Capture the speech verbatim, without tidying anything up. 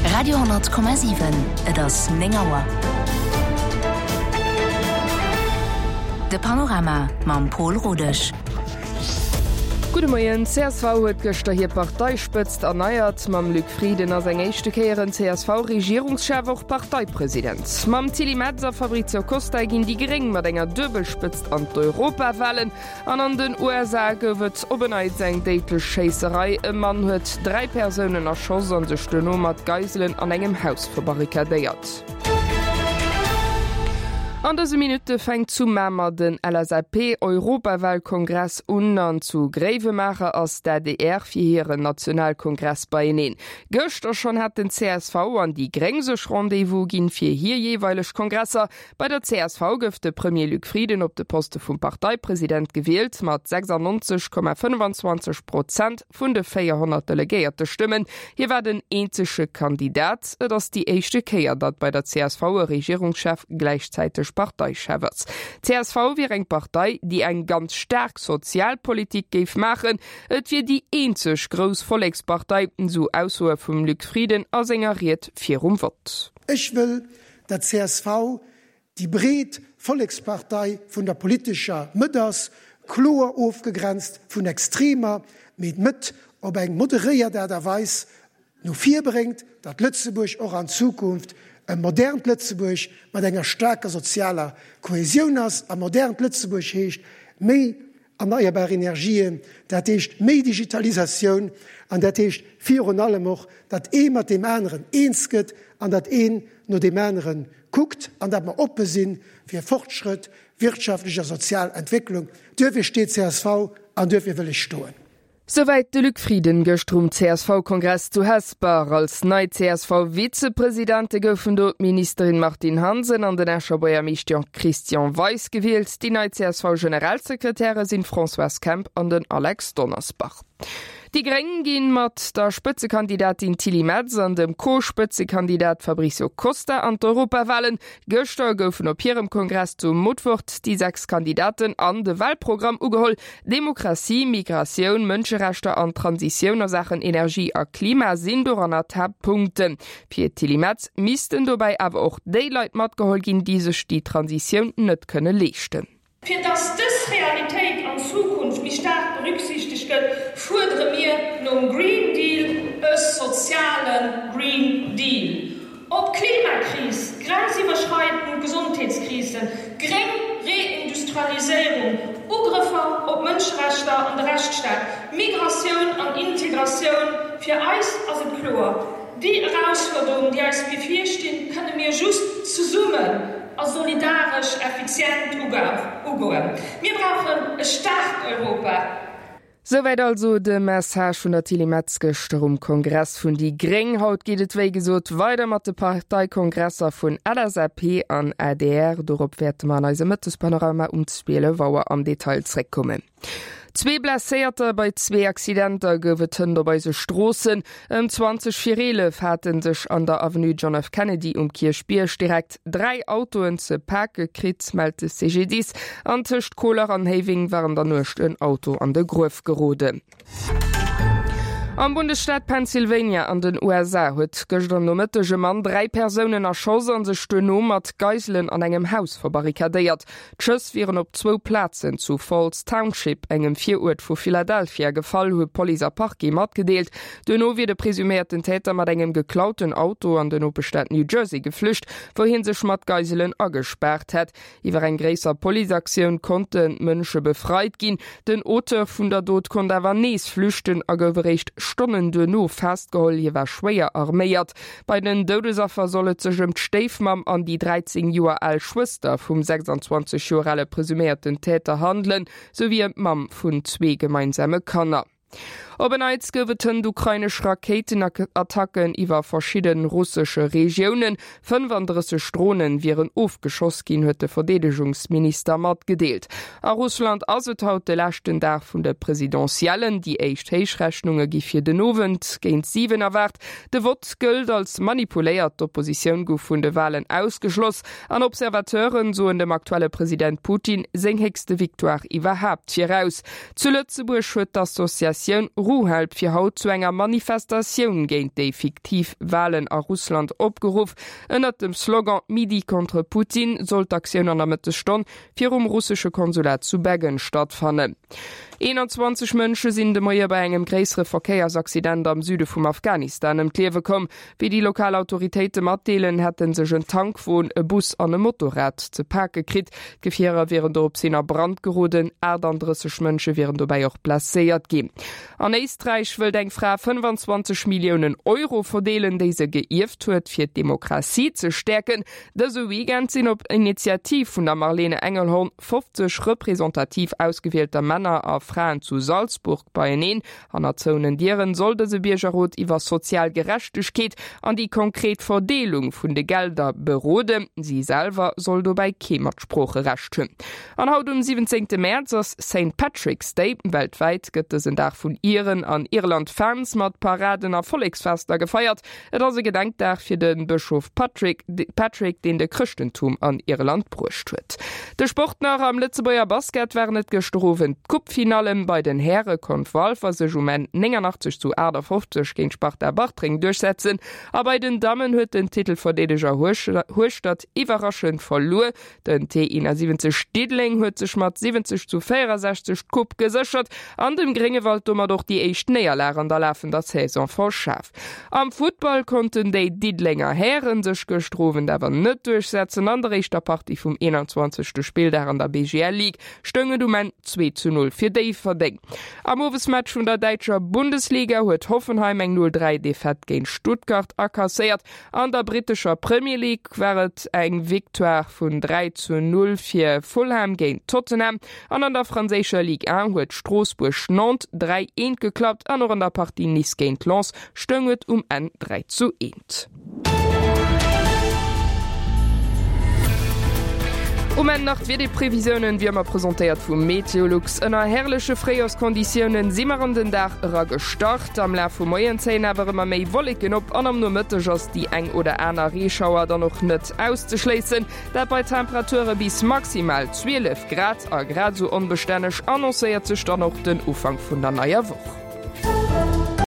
Radio hundert Komma sieben, das Nengauer. De Panorama mam Paul Rodech. Gute Morgen, C S V huet gestern hier Parteispitzt erneuert, mam Luc Frieden als eng echte Kehren C S V-Regierungschef auch Parteipräsident. Mam Tilly Metzer, Fabrizio Costa gin die gering mat enger Döbelspitzt an d'Europawahlen, an an den U S A gowet obeneit seg Deitelscheiserei, e Mann huet drei Personen erschoss an sech Stënno mat Geiselen an engem Haus verbarrikadéiert. An dieser Minute fängt zu Mämmer den L S A P-Europawahlkongress unan zu Grävemacher als der D R für ihren Nationalkongress bei ihnen. Gestern schon hat den C S V an die Grängsech Rendezvous gin für hier jeweilig Kongresser. Bei der C S V gëfte Premier Luc Frieden op de Poste vom Parteipräsident gewählt, mat sechsundneunzig Komma fünfundzwanzig Prozent vun de vierhundert delegierte Stimmen. Hier war den einzige Kandidat, das die erste Kehr, dat bei der C S V-Regierungschef gleichzeitig Parteichefs. C S V wie eng Partei, die eng ganz stark Sozialpolitik geif machen, et wie die einzig groß Volkspartei, so Aussue vum Luc Frieden as engeriert virum Wort. Ich will der C S V die Bret Volkspartei vun der politischer Mütters klar aufgegrenzt vun extremer mit mit ob eng moderier der der weiß nur vier bringt, dat Lützeburg auch an Zukunft ein modern Lützeburg mit einer starker sozialer Kohäsion ist, ein modern Lützeburg hecht, mehr erneuerbare Energien, das hecht mehr Digitalisation, und das hecht vier und allem auch, dass ein mit dem anderen eins geht, und dass ein nur dem anderen guckt, und dass wir offen sind für Fortschritt, wirtschaftlicher Sozialentwicklung. Dafür steht C S V, und dafür will ich stehen. Soweit de Luc Frieden gestrum C S V-Kongress zu Hesper. Als neu C S V-Vizepräsidente goufen dort Ministerin Martin Hansen an den Escherboer Michtian Christian Weiss gewählt. Die neue C S V-Generalsekretäre sind François Kemp an den Alex Donnersbach. Die Grängen gehen mat der Spitzekandidatin Tilly Metzer an dem Co-Spitzekandidat Fabrizio Costa an d'Europawahlen. Gestern goufen op ihrem Kongress zum Mutwort die sechs Kandidaten an de Wahlprogramm ugeholl: Demokratie, Migration, Menschenrechte an Transition Sachen Energie a Klima sind do an der Tabpunkten. Für Tilly Metz missten dabei aber auch Daylight mat geholt gin, die sech die Transition net könne lechten. Für das das Realität an Zukunft wie stark berücksichtigt wird, fordern wir nun Green Deal, einen sozialen Green Deal. Ob Klimakrise, grenzüberschreitende Gesundheitskrisen, geringe Reindustrialisierung, Angriffe auf Menschenrechte und Rechtsstaat, Migration und Integration, für uns als klar. Die Herausforderungen, die uns befürchten, können wir just zusammen als solidarisch, effizient umgehen. Wir brauchen ein starkes Europa. Soweit also de Message vun der Tilly Metz gestern Kongress vun die Greng. Haut geht et wéi gesot weiter mat de Parteikongresser vun L S A P an A D R. Dorop werd man eise Mëttespanorama umspiele, wower am Detail zreckkommen. Zwei Blessierte bei zwei Accidenter geweten bei se Strossen. Um zwanzig Virele hatten sich an der Avenue John F. Kennedy um Kirchbiersch direkt drei Autoen ze Park gekrit, meldete C G Ds. An Tischcht Kohler an Having waren da nur ein Auto an der Grof gerode. Am Bundesstaat Pennsylvania an den U S A huet gestern no mittege Mann drei Personen erschoss an se Stënno mat Geiselen an engem Haus verbarrikadéiert. D'Schëss viren op zwo Plazen zu Falls Township engem Vierurt vu Philadelphia gefall hue Poliser Parki mat gedeelt. Denno wie de presumierten Täter mat engem geklauten Auto an den Opestaat New Jersey geflücht, wohin sech mat Geiselen agesperrt hett. Iwer en gréser Poliaktiun konnten Mënsche befreit ginn. Den Oter vun der Dod kon awer nees flüchten a gowerrecht Stunden de no festgeholl, je war schwéier arméiert. Bei den Dodesaffer sollet sech ëm d'Steifmam an die dreizehn Joer al Schwester vum sechsundzwanzig Jorelle presumierten Täter handeln, sowie Mam vun zwee gemeinsame Kanner. Obeneiz geweten d'ukrainesch Raketenattacken iwwer verschieden russische Regionen. fünfunddreißig Drohnen viren aufgeschoss gin, huet de Verdedigungsminister mat gedeelt. A Russland aset haut de lächten Dag vun der Präsidentiellen, die eicht Heichrechnunge gi fir den Novent géint sieben erwart. De Wort gëlt als manipuléiert d'Opposition gouf vun de Wahlen ausgeschloss. An Observateuren so en dem aktuelle Präsident Putin seng hegste Viktoire iwwerhabt hieraus. Zu Lützeburg huet d'Assoziation Ruhhelp fir haut zu enger Manifestationun géint déi fiktiv Wahlen a Russland opgeruf, ënnert dem Slogan Midi kontre Putin sollt Aktiun an der Mitte Stonn fir um russische Konsulat zu Beggen stattfannen. einundzwanzig Mënsche sinn de Maier bei engem gréisere Verkeiersaccident am Süde vum Afghanistan em Klewe kom, wie die lokale Autoritéite matdeelen hätten sech een Tank vun e Bus an e Motorrad ze Pake krit, Gefierer wären do op sinner Brand geroden, erdandresseg Mënsche wären dobei och placéiert gin. An Eistreich wëll eng Fra fünfundzwanzig Millionen Euro verdeelen, déi se geirft huet fir d' Demokratie ze stärken, dé so wiegent sinn op Initiativ vun der Marlene Engelhorn fünfzig repräsentativ ausgewählter Männer a Frauen zu Salzburg bei enen an der Zonen Dieren sollte se Biergerrot iwwer sozial Gerechtegkeet an die konkret Verdelung vun de Gelder berode. Sie selber soll do bei Kemertsproche recht hunn. An haut um siebenzehnten März ass Saint Patrick's Day weltweit gëtt es en Dach vun Iren an Irland Fans mat Paraden a Follegsfester gefeiert, et as se Gedenkdach fir den Bischof Patrick, Patrick den de Christentum an Irland brucht huet. De Sportner am Litzebauer Basket wären net gestrowen Kupfinale bei den Herre konnt Walfer sech um en neunundachtzig zu fünfzig gegen Sparta Bartring durchsetzen, aber bei den Damen huet den Titel verdedeger Hochstadt iwwerraschend verlor. Den T siebzig Stidling huet sech mat siebzig zu vierundsechzig Kupp gesichert, an dem Gringewald dummer doch die echt Näherlehrer an der Laufen der Saison verschaff. Am Football konnten déi Didlinger Herren sech gestrowen dawer net durchsetzen, an der rechter Party vum einundzwanzigsten Spiel der an der B G L League stënge du men zwei zu null fir déi verdeng. Am Owesmatch vun der Deitscher Bundesliga huet Hoffenheim eng null drei Defett géint Stuttgart akasseiert. An der britischer Premier League wäret eng Victoire vun drei zu null fir Fulham géint Tottenham. An an der franzécher Ligue eins huet Strasbourg Nantes drei eins geklappt, an an der Partie Nice géint Lens stënget um en drei zu eins. Um en Nacht wie die Prävisionen wie immer präsentiert vum Meteorlux ënner herrlesche Fréierskonditionen simmer an den Dach ra gestart am La vu Moienzäin awer immer méi wolligen op an am no Mëtteg ass die eng oder Äner Reschauer dann noch net auszuschleessen, dat bei Temperature bis maximal zwölf Grad a grad so onbestännech annoncéiert sech dann noch den Ufang vun der naier Woche.